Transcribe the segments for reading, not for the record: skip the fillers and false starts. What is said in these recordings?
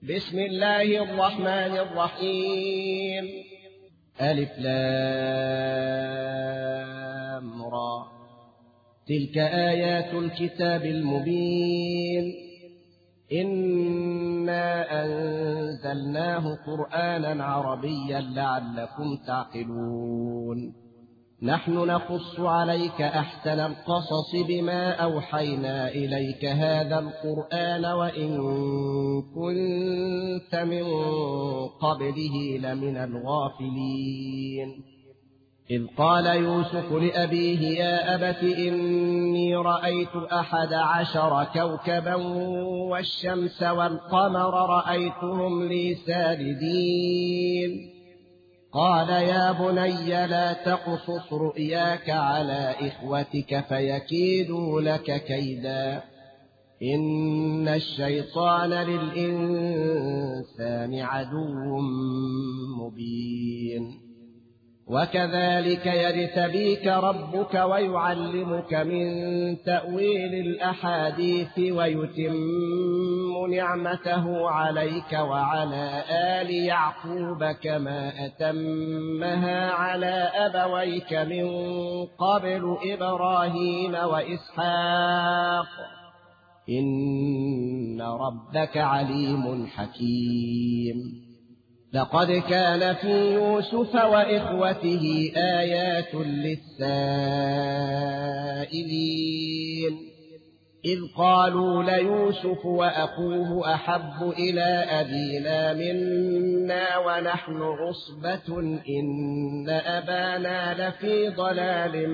بسم الله الرحمن الرحيم. ألف لام را. تلك آيات الكتاب المبين. إنا أنزلناه قرآنا عربيا لعلكم تعقلون. نحن نقص عليك أحسن القصص بما أوحينا إليك هذا القرآن وإن كنت من قبله لمن الغافلين. إذ قال يوسف لأبيه يا أبت إني رأيت 11 كوكبا والشمس والقمر رأيتهم لي ساجدين. قال يا بني لا تقصص رؤياك على إخوتك فيكيدوا لك كيدا إن الشيطان للإنسان عدو مبين. وكذلك يجتبيك ربك ويعلمك من تأويل الأحاديث ويتم نعمته عليك وعلى آل يعقوب كما أتمها على أبويك من قبل إبراهيم وإسحاق إن ربك عليم حكيم. لقد كان في يوسف وإخوته آيات للسائلين إذ قالوا ليوسف وأخوه أحب إلى أبينا منا ونحن عصبة إن أبانا لفي ضلال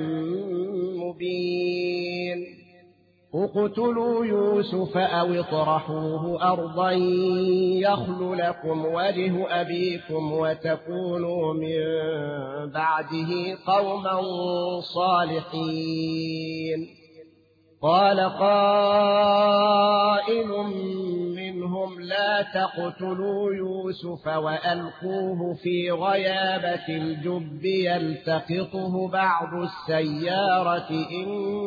مبين. اقتلوا يوسف أو اطرحوه أرضا يخل لكم وجه أبيكم وتكونوا من بعده قوما صالحين. قال قائل منهم لا تقتلوا يوسف وألقوه في غيابة الجب يلتقطه بعض السيارة إن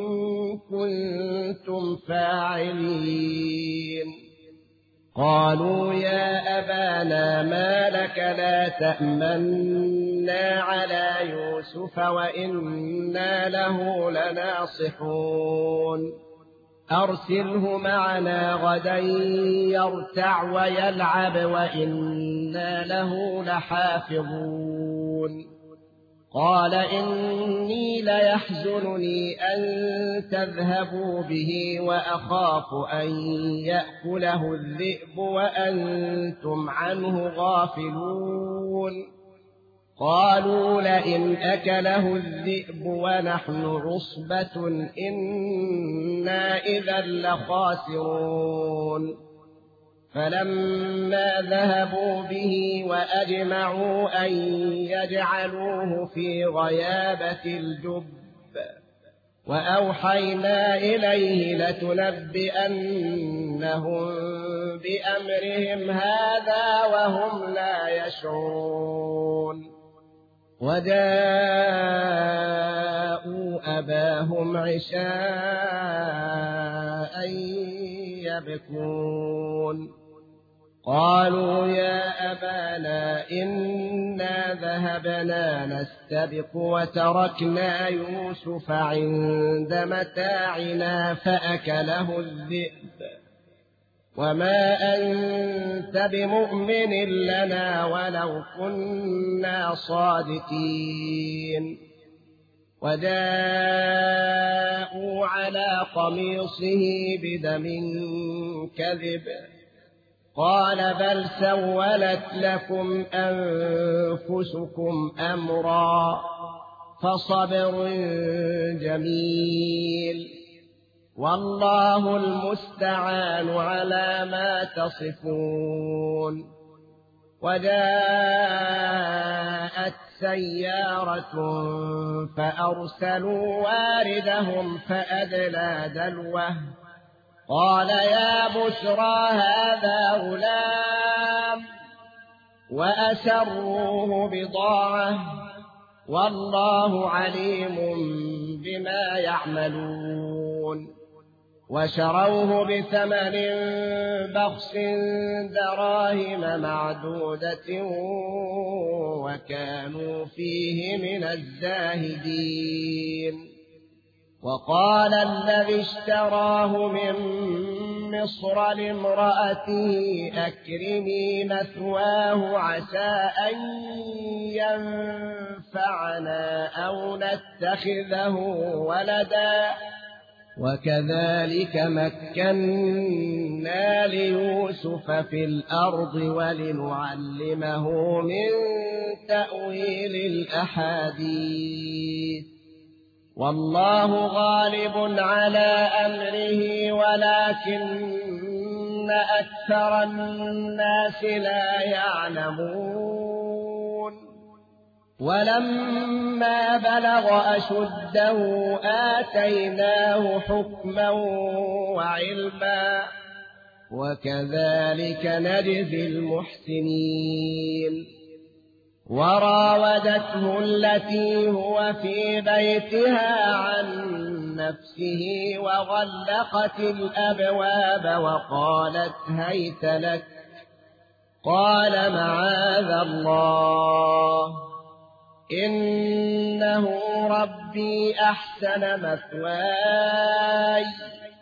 كنتم فاعلين. قالوا يا أبانا ما لك لا تأمنا على يوسف وإنا له لناصحون. أرسله معنا غدا يرتع ويلعب وإنا له لحافظون. قال إني ليحزنني أن تذهبوا به وأخاف أن يأكله الذئب وأنتم عنه غافلون. قالوا لئن أكله الذئب ونحن عصبة إنا إذا لخاسرون. فلما ذهبوا به وأجمعوا أن يجعلوه في غيابة الجب وأوحينا إليه لتنبئنهم بأمرهم هذا وهم لا يشعرون. وجاءوا أباهم عشاء يبكون. قالوا يا أبانا إنا ذهبنا نستبق وتركنا يوسف عند متاعنا فأكله الذئب وما أنت بمؤمن لنا ولو كنا صادقين. وجاءوا على قميصه بدم كذب قال بل سولت لكم أنفسكم أمرا فصبر جميل والله المستعان على ما تصفون. وجاءت سيارة فأرسلوا واردهم فأدلى دلوه قال يا بشرى هذا غلام وأسروه بضاعة والله عليم بما يعملون. وشروه بثمن بخس دراهم معدودة وكانوا فيه من الزاهدين. وقال الذي اشتراه من مصر لامرأته أكرمي مثواه عسى أن ينفعنا أو نتخذه ولدا وكذلك مكنا ليوسف في الأرض ولنعلمه من تأويل الأحاديث والله غالب على أمره ولكن أكثر الناس لا يعلمون. ولما بلغ أشده آتيناه حكما وعلما وكذلك نجزي المحسنين. وراودته التي هو في بيتها عن نفسه وغلقت الأبواب وقالت هيت لك قال معاذ الله إنه ربي أحسن مثواي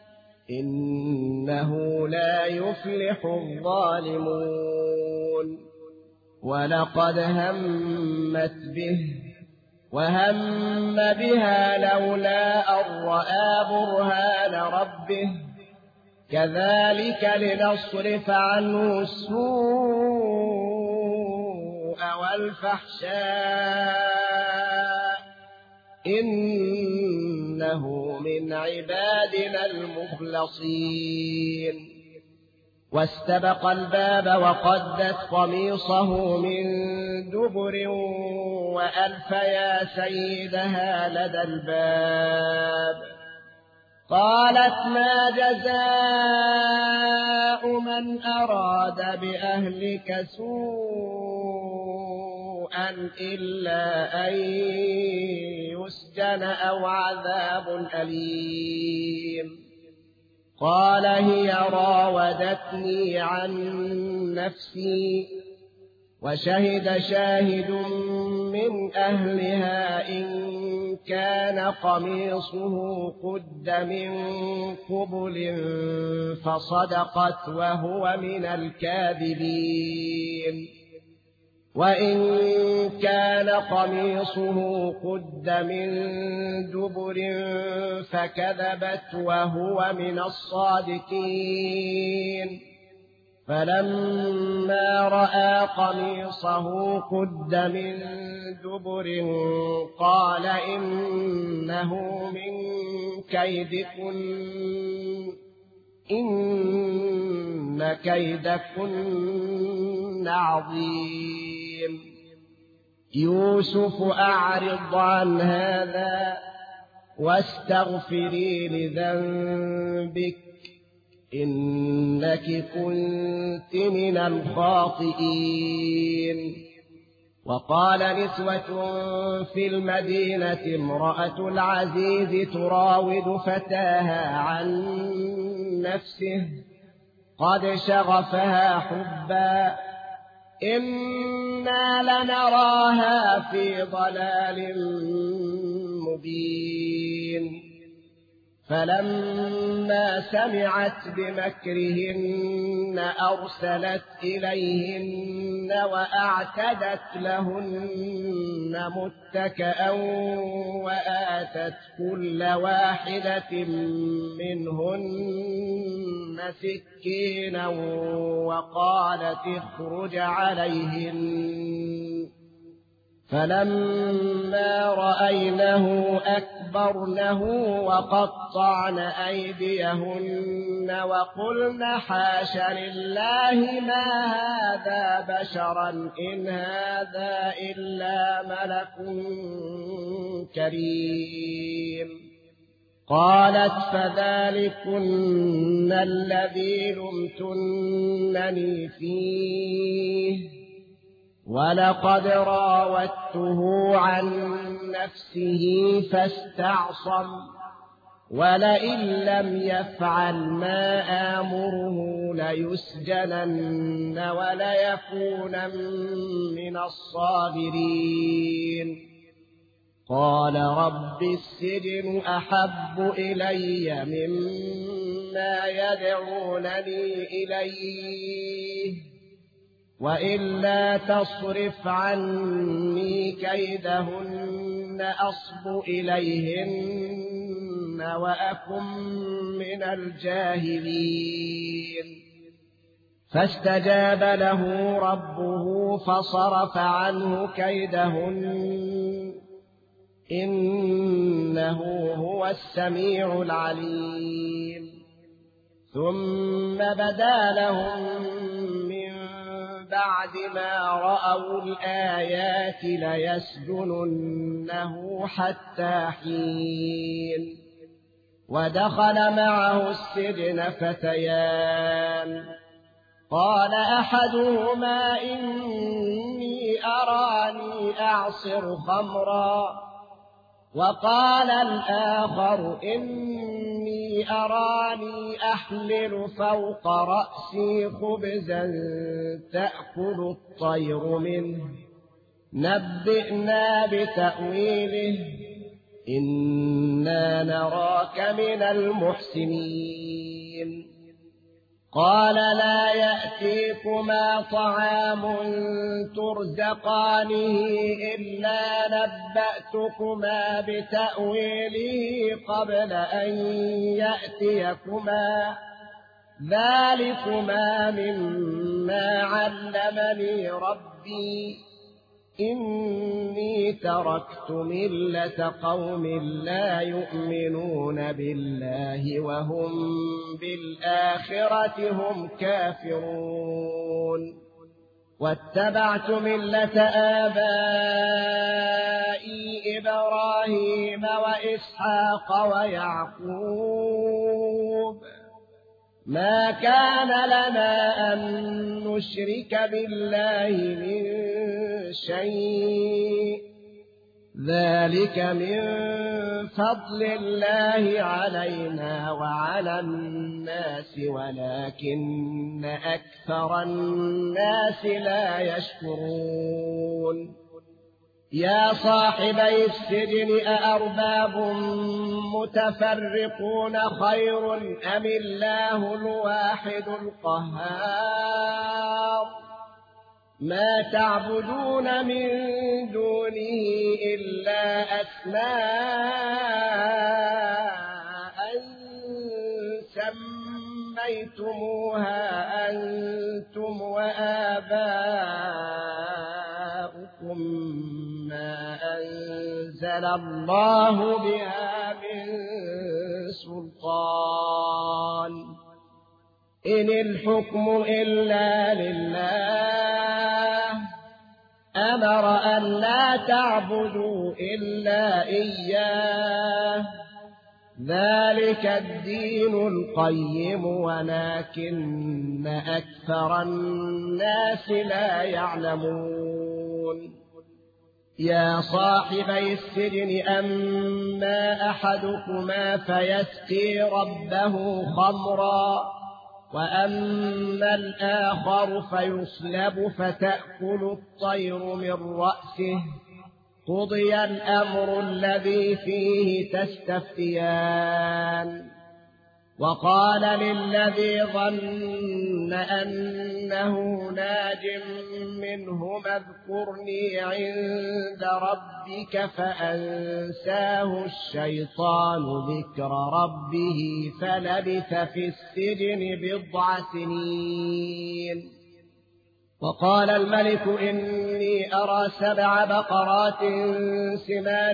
إنه لا يفلح الظالمون. ولقد همت به وهم بها لولا أن رأى برهان ربه كذلك لنصرف عنه السوء والفحشاء إنه من عبادنا المخلصين. واستبق الباب وقدت قميصه من دبر وألف يا سيدها لدى الباب. قالت ما جزاء من أراد بأهلك سوءا إلا أن يسجن أو عذاب أليم. قال هي راودتني عن نفسي وشهد شاهد من أهلها إن كان قميصه قد من قبل فصدقت وهو من الكاذبين وإن كان قميصه قد من دبر فكذبت وهو من الصادقين. فلما رأى قميصه قد من دبر قال إنه من كيدكن إن كيدكن عظيم. يوسف أعرض عن هذا واستغفري لذنبك إنك كنت من الخاطئين. وقال نسوة في المدينة امرأة العزيز تراود فتاها عن نفسه قد شغفها حبا إنا لنراها في ضلال مبين. فلما سمعت بمكرهن أرسلت إليهن وأعتدت لهن متكئا وآتت كل واحدة منهن سكينا وقالت اخرج عليهن. فلما رأينه أكبرنه وقطعن أيديهن وقلن حاش لله ما هذا بشرا إن هذا إلا ملك كريم. قالت فذلكن الذي لمتنني فيه ولقد راودته عن نفسه فاستعصم ولئن لم يفعل ما آمره ليسجنن وليكونن من الصاغرين قال رب السجن أحب إلي مما يدعونني إليه وإلا تصرف عني كيدهن أصب إليهن وأكن من الجاهلين فاستجاب له ربه فصرف عنه كيدهن إنه هو السميع العليم ثم بدا لهم من بعد ما رأوا الآيات ليسجننه حتى حين ودخل معه السجن فتيان قال أحدهما إني أراني أعصر خمرا وقال الآخر إني أراني أحمل فوق رأسي خبزا تأكل الطير منه نبئنا بتأويله إنا نراك من المحسنين قال لا يأتيكما طعام ترزقانه إلا نبأتكما بتأويله قبل أن يأتيكما ذلكما مما علمني ربي إني تركت ملة قوم لا يؤمنون بالله وهم بالآخرة هم كافرون واتبعت ملة آبائي إبراهيم وإسحاق ويعقوب ما كان لنا أن نشرك بالله من شيء ذلك من فضل الله علينا وعلى الناس ولكن أكثر الناس لا يشكرون يا صاحبي السجن أأرباب متفرقون خير أم الله الواحد القهار ما تعبدون من دونه إلا أسماء سميتموها أنتم وآباؤكم ما أنزل الله بها من سلطان إن الحكم إلا لله أمر أن لا تعبدوا إلا إياه ذلك الدين القيم ولكن أكثر الناس لا يعلمون يا صاحبي السجن أما أحدكما فيسقي ربه خمرا وأما الآخر فيصلب فتأكل الطير من رأسه قضي الأمر الذي فيه تستفتيان وقال للذي ظن أنه ناج منهما اذكرني عند ربك فأنساه الشيطان ذكر ربه فلبث في السجن 9 سنين وقال الملك إني أرى 7 بقرات سمان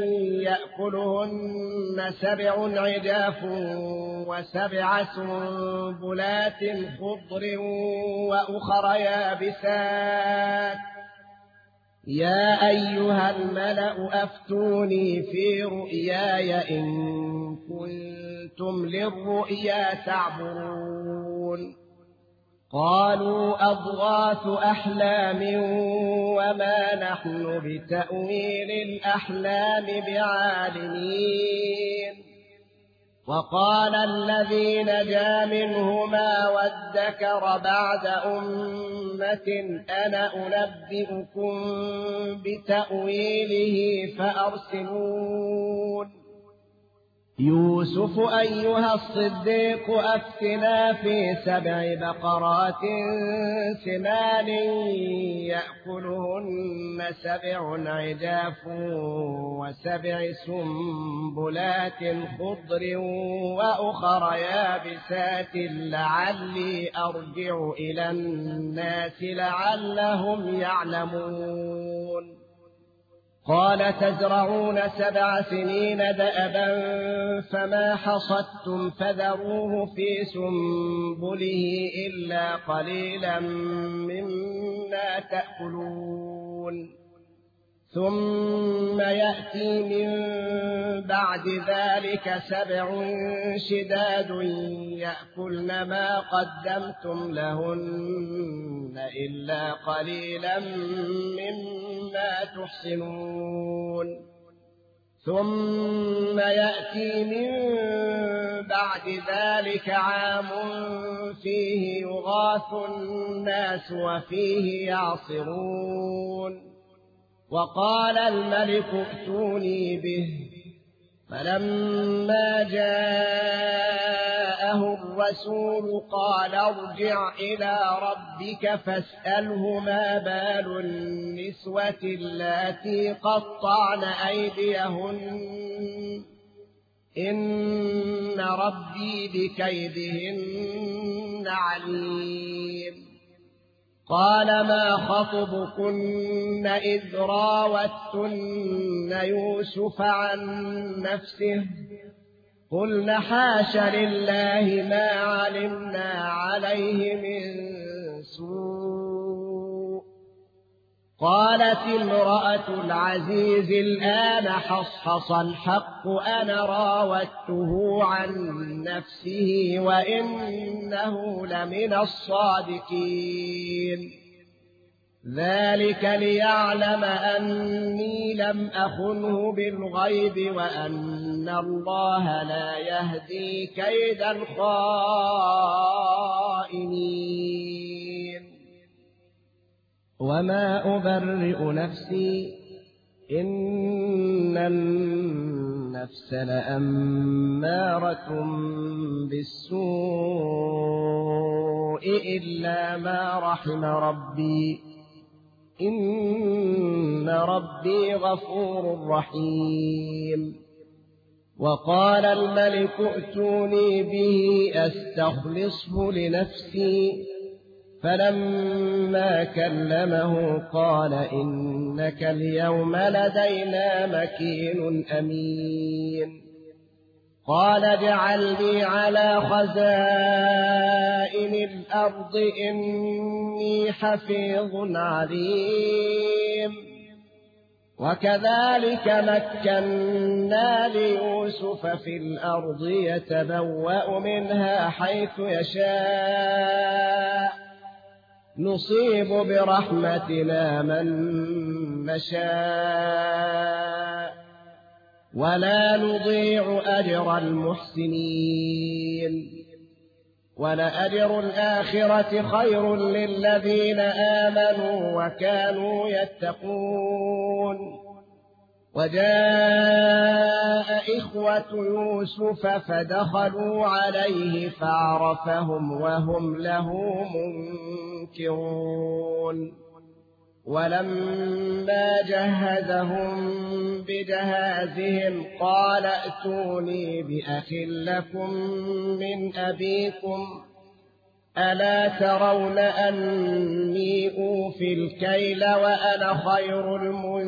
يأكلهن 7 عجاف و7 سنبلات خضر وأخر يابسات يا أيها الملأ أفتوني في رؤياي إن كنتم للرؤيا تعبرون قالوا أضغاث أحلام وما نحن بتأويل الأحلام بعالمين وقال الذي نجا منهما وادكر بعد أمة أنا أنبئكم بتأويله فأرسلون يوسف أيها الصديق أفتنا في 7 بقرات سمان يأكلهن 7 عجاف و7 سنبلات خضر وأخر يابسات لعلي أرجع إلى الناس لعلهم يعلمون قال تزرعون 7 سنين دأبا فما حصدتم فذروه في سنبله إلا قليلا مما تأكلون ثم يأتي من بعد ذلك 7 شداد يأكلن ما قدمتم لهن إلا قليلا مما تحصنون ثم يأتي من بعد ذلك عام فيه يغاث الناس وفيه يعصرون وقال الملك ائتوني به فلما جاءه الرسول قال ارجع إلى ربك فاسأله ما بال النسوة اللاتي قطعن أيديهن إن ربي بكيدهن عليم قال ما خطبكن إذ راوتن يوسف عن نفسه قلن حاش لله ما علمنا عليه من سوء قالت امرأة العزيز الآن حصحص الحق أنا راودته عن نفسه وإنه لمن الصادقين ذلك ليعلم أني لم أخنه بالغيب وأن الله لا يهدي كيد الخائنين وما أبرئ نفسي إن النفس لأمارة بالسوء إلا ما رحم ربي إن ربي غفور رحيم وقال الملك ائتوني به أستخلصه لنفسي فلما كلمه قال إنك اليوم لدينا مكين أمين قال اجعلني على خزائن الأرض إني حفيظ عليم وكذلك مكنا ليوسف في الأرض يتبوأ منها حيث يشاء نصيب برحمتنا من نشاء ولا نضيع أجر المحسنين ولأجر الآخرة خير للذين آمنوا وكانوا يتقون وجاء إخوة يوسف فدخلوا عليه فعرفهم وهم له منكرون ولما جهزهم بجهازهم قال ائتوني بأخ لكم من أبيكم ألا ترون أني أوفي الكيل وأنا خير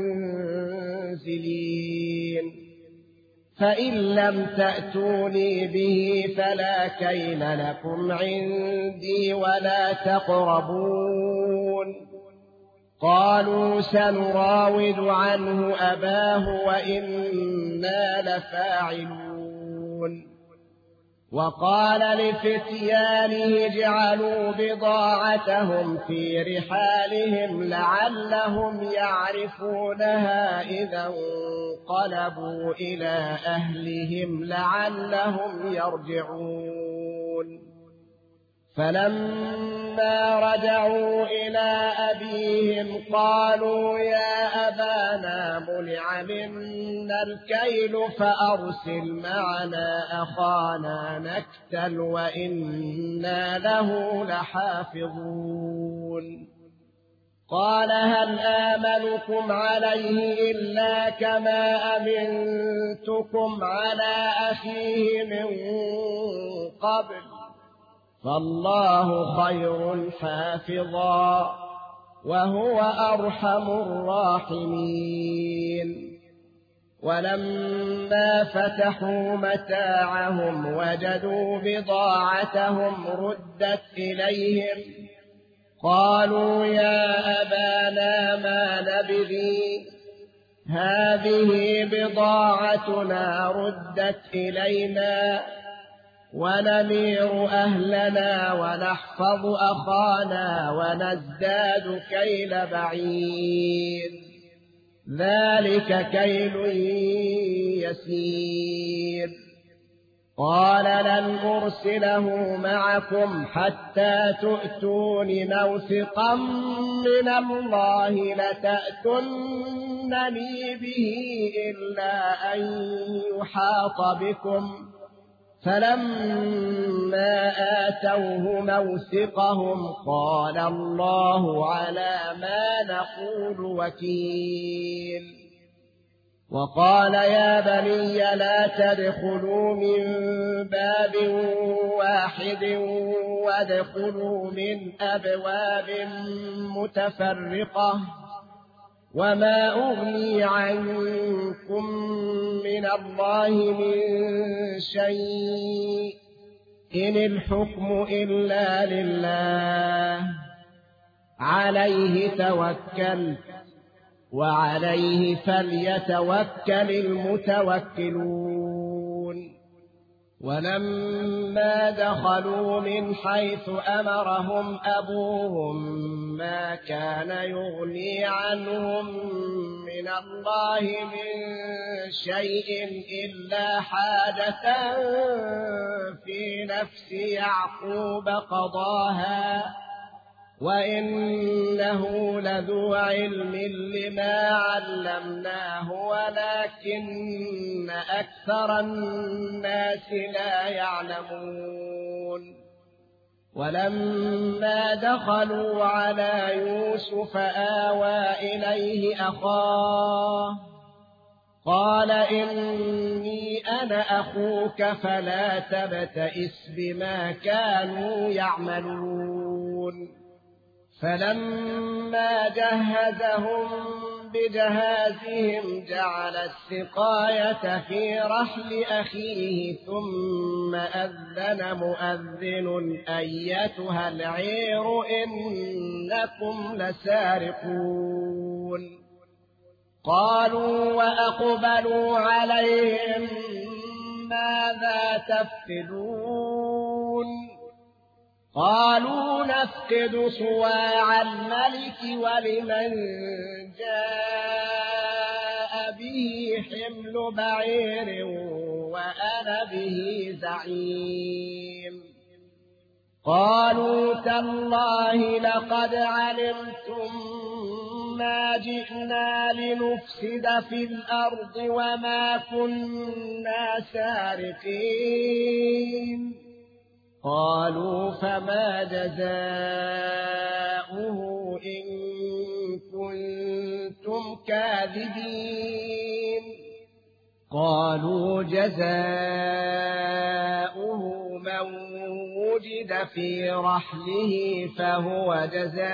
المنزلين فإن لم تأتوني به فلا كيل لكم عندي ولا تقربون قالوا سنراود عنه أباه وإنا لفاعلون وقال لفتيانه اجعلوا بضاعتهم في رحالهم لعلهم يعرفونها إذا انقلبوا إلى أهلهم لعلهم يرجعون فلما رجعوا إلى أبيهم قالوا يا أبانا منع منا الكيل فأرسل معنا أخانا نكتل وإنا له لحافظون قال هل آمنكم عليه إلا كما أمنتكم على أخيه من قبل فالله خير حافظا وهو أرحم الراحمين ولما فتحوا متاعهم وجدوا بضاعتهم ردت إليهم قالوا يا أبانا ما نبغي هذه بضاعتنا ردت إلينا ونمير أهلنا ونحفظ أخانا ونزداد كيل بعيد ذلك كيل يسير قال لن أرسله معكم حتى تؤتون موثقا من الله لتأتونني به إلا أن يحاط بكم فلما آتوه موثقهم قال الله على ما نقول وكيل وقال يا بني لا تدخلوا من باب واحد وادخلوا من أبواب متفرقة وما أغني عنكم من الله من شيء إن الحكم إلا لله عليه توكلت وعليه فليتوكل المتوكلون ولما دخلوا من حيث أمرهم أبوهم ما كان يغني عنهم من الله من شيء إلا حاجة في نفس يعقوب قضاها وإنه لذو علم لما علمناه ولكن أكثر الناس لا يعلمون ولما دخلوا على يوسف آوى إليه أخاه قال إني أنا أخوك فلا تبتئس بما كانوا يعملون فلما جهزهم بجهازهم جعل السقاية في رحل أخيه ثم أذن مؤذن أيتها العير إنكم لسارقون قالوا وأقبلوا عليهم ماذا تفقدون قالوا نفقد صواع الملك ولمن جاء به حمل بعير وأنا به زعيم قالوا تالله لقد علمتم ما جئنا لنفسد في الأرض وما كنا سارقين قالوا فما جزاؤه إن كنتم كاذبين قالوا جزاؤه من وجد في رحله فهو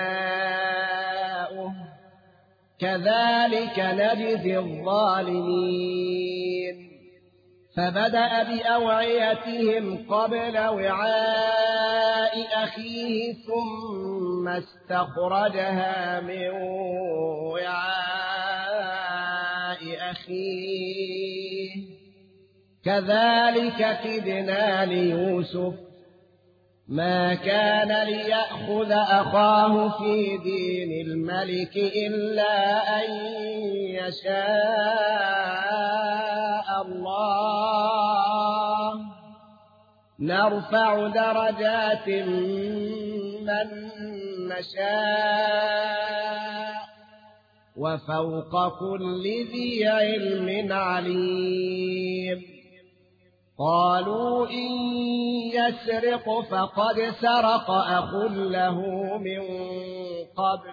جزاؤه كذلك نجزي الظالمين فبدأ بأوعيتهم قبل وعاء أخيه ثم استخرجها من وعاء أخيه كذلك كدنا ليوسف ما كان ليأخذ أخاه في دين الملك إلا أن يشاء الله نرفع درجات من نشاء وفوق كل ذي علم عليم قالوا إن يسرق فقد سرق أخ له من قبل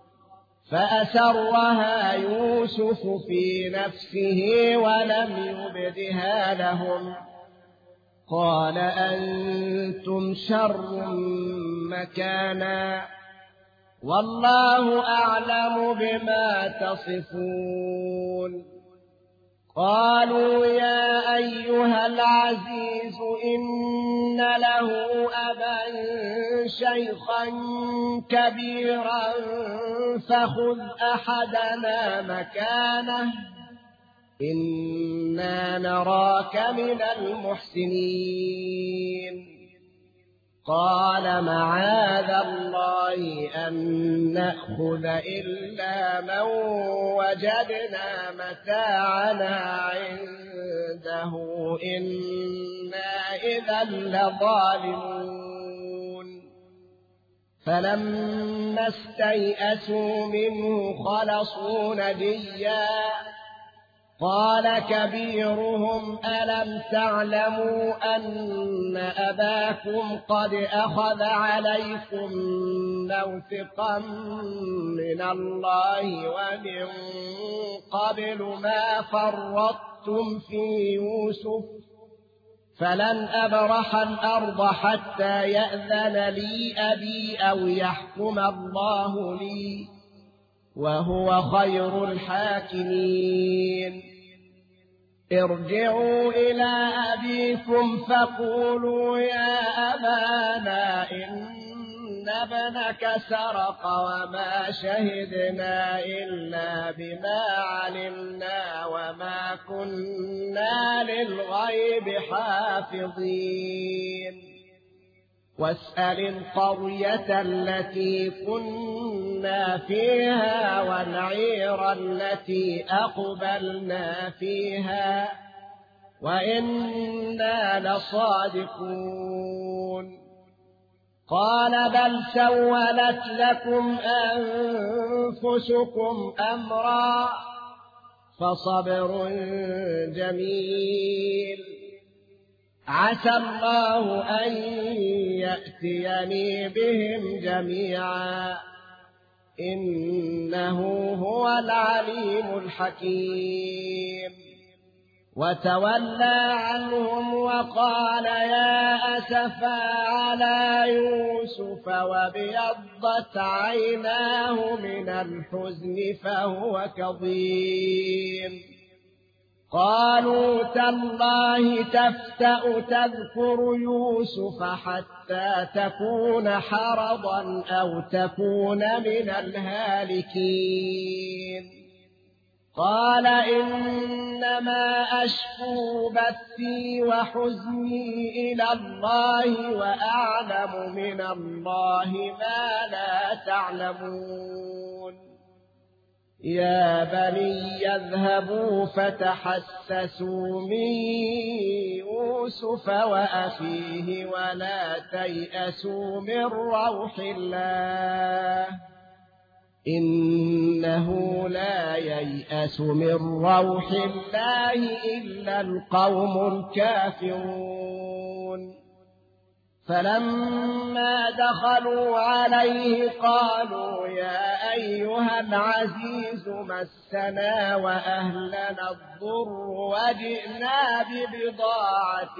فأسرها يوسف في نفسه ولم يبدها لهم قال أنتم شر مكانا والله أعلم بما تصفون قالوا يا أيها العزيز إن له أبا شيخا كبيرا فخذ أحدنا مكانه إنا نراك من المحسنين قال معاذ الله أن نأخذ إلا من وجدنا متاعنا عنده إنا إذا لظالمون فلما استيئسوا منه خلصوا نجيا قال كبيرهم ألم تعلموا أن أباكم قد أخذ عليكم موثقا من الله ومن قبل ما فرطتم في يوسف فلن أبرح الأرض حتى يأذن لي أبي أو يحكم الله لي وهو خير الحاكمين ارجعوا إلى أبيكم فقولوا يا أبانا إن ابنك سرق وما شهدنا إلا بما علمنا وما كنا للغيب حافظين واسأل القرية التي كنا فيها والعير التي أقبلنا فيها وإنا لصادقون قال بل سولت لكم أنفسكم أمرا فصبر جميل عسى الله أن يأتيني بهم جميعا إنه هو العليم الحكيم وتولى عنهم وقال يا أسفا على يوسف وابيضت عيناه من الحزن فهو كظيم قالوا تالله تفتأ تذكر يوسف حتى تكون حرضا أو تكون من الهالكين قال إنما أشكو بثي وحزني إلى الله وأعلم من الله ما لا تعلمون يا بني يذهبوا فتحسسوا من يوسف وأخيه ولا تيأسوا من روح الله إنه لا ييأس من روح الله إلا القوم الكافرون فلما دخلوا عليه قالوا يا أيها العزيز مسنا وأهلنا الضر وجئنا ببضاعة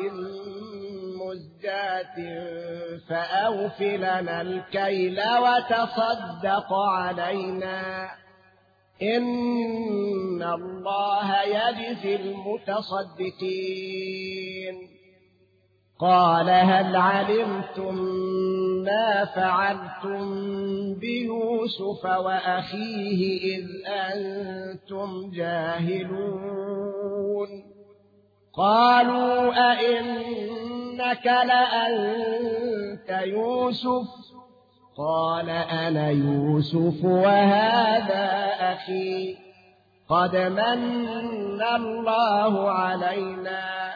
مزجاة فأوف لنا الكيل وتصدق علينا إن الله يجزي المتصدقين قال هل علمتم ما فعلتم بيوسف وأخيه إذ أنتم جاهلون قالوا أئنك لأنت يوسف قال أنا يوسف وهذا أخي قد من الله علينا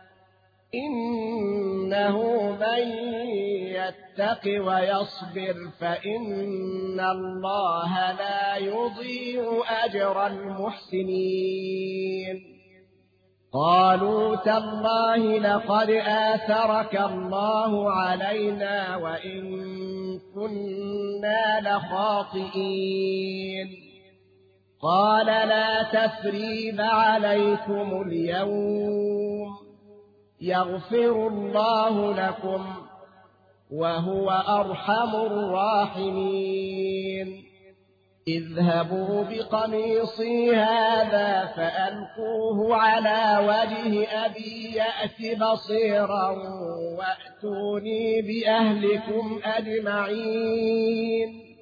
إنه من يتق ويصبر فإن الله لا يضيع أجر المحسنين قالوا تالله لقد آثرك الله علينا وإن كنا لخاطئين قال لا تثريب عليكم اليوم يغفر الله لكم وهو أرحم الراحمين اذهبوا بقميصي هذا فألقوه على وجه أبي يأت بصيرا وأتوني بأهلكم أجمعين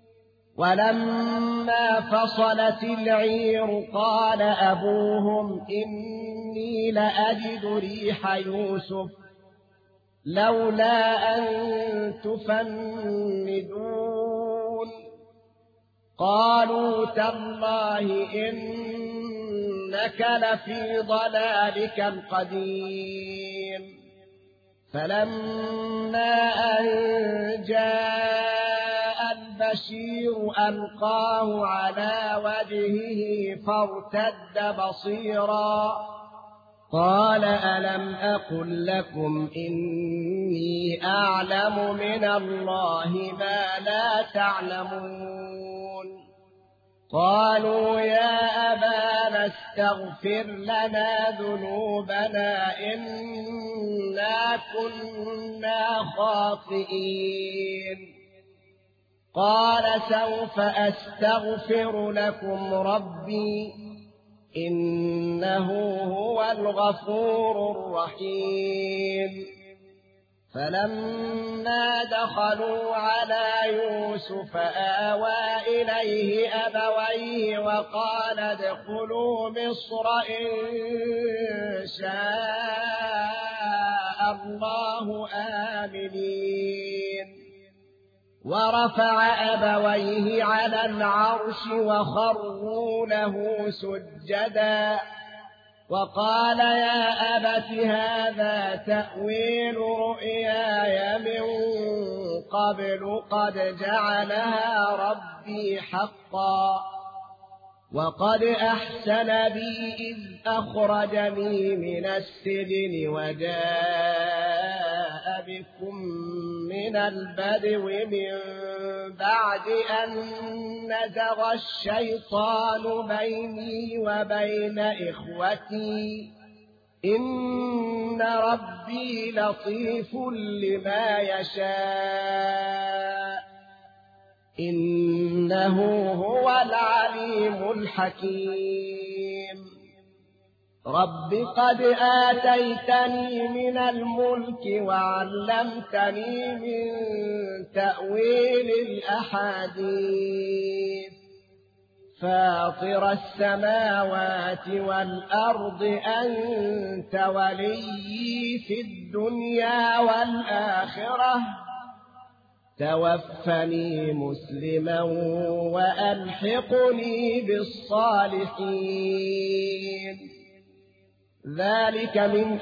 ولما فصلت العير قال أبوهم إني لأجد ريح يوسف لولا أن تفندون قالوا تالله إنك لفي ضلالك القديم فلما أن جاء البشير ألقاه على وجهه فارتد بصيرا قال ألم أقل لكم إني أعلم من الله ما لا تعلمون قالوا يا أبانا استغفر لنا ذنوبنا إنا كنا خاطئين قال سوف أستغفر لكم ربي إنه هو الغفور الرحيم فلما دخلوا على يوسف آوى إليه أبويه وقال ادخلوا مصر إن شاء الله آمنين ورفع أبويه على العرش وخروا له سجدا وقال يا أبت هذا تأويل رؤياي من قبل قد جعلها ربي حقا وقد أحسن بي إذ أخرجني من السجن وجاء بكم من البدو من بعد أن نزغ الشيطان بيني وبين إخوتي إن ربي لطيف لما يشاء إنه هو العليم الحكيم رب قد آتيتني من الملك وعلمتني من تأويل الأحاديث فاطر السماوات والأرض أنت وليي في الدنيا والآخرة توفني مسلما وألحقني بالصالحين ذلك من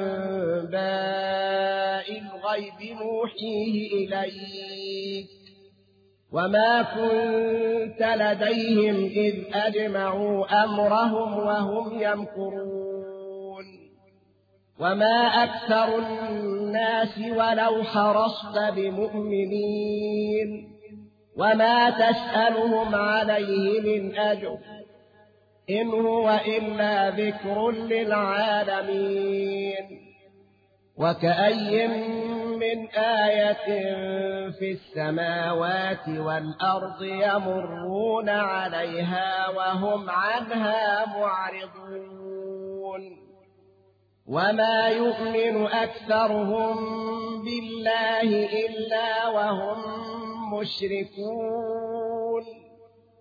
أنباء الغيب نوحيه إليك وما كنت لديهم إذ أجمعوا أمرهم وهم يمكرون وما أكثر الناس ولو حرصت بمؤمنين وما تسألهم عليه من أجر إن هو إلا ذكر للعالمين وكأي من آية في السماوات والأرض يمرون عليها وهم عنها معرضون وما يؤمن أكثرهم بالله إلا وهم مشركون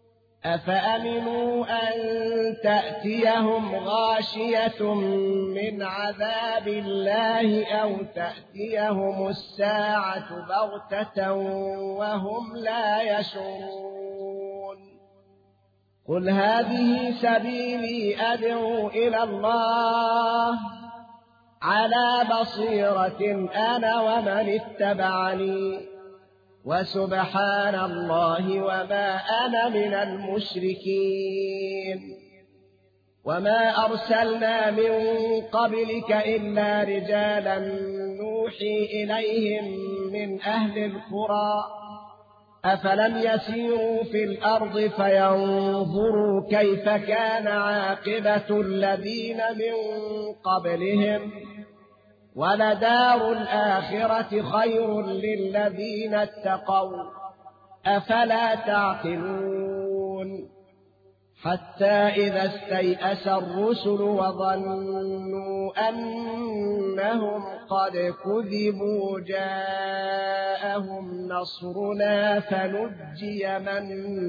أفأمنوا أن تأتيهم غاشية من عذاب الله أو تأتيهم الساعة بغتة وهم لا يشعرون قل هذه سبيلي أدعو إلى الله على بصيرة أنا ومن اتبعني وسبحان الله وما أنا من المشركين وما أرسلنا من قبلك إلا رجالا نوحي إليهم من أهل القرى أفلم يسيروا في الأرض فينظروا كيف كان عاقبة الذين من قبلهم ولدار الآخرة خير للذين اتقوا أفلا تعقلون حتى إذا استيأس الرسل وظنوا أنهم قد كذبوا جاءهم نصرنا فنجي من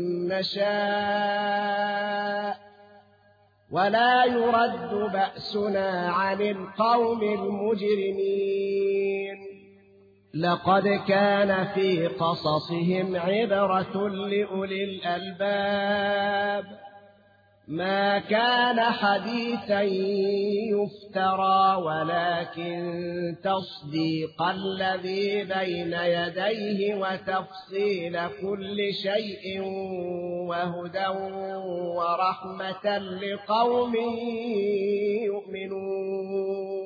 نشاء ولا يرد بأسنا عن القوم المجرمين لقد كان في قصصهم عبرة لأولي الألباب ما كان حديثا يفترى ولكن تصديق الذي بين يديه وتفصيل كل شيء وهدى ورحمة لقوم يؤمنون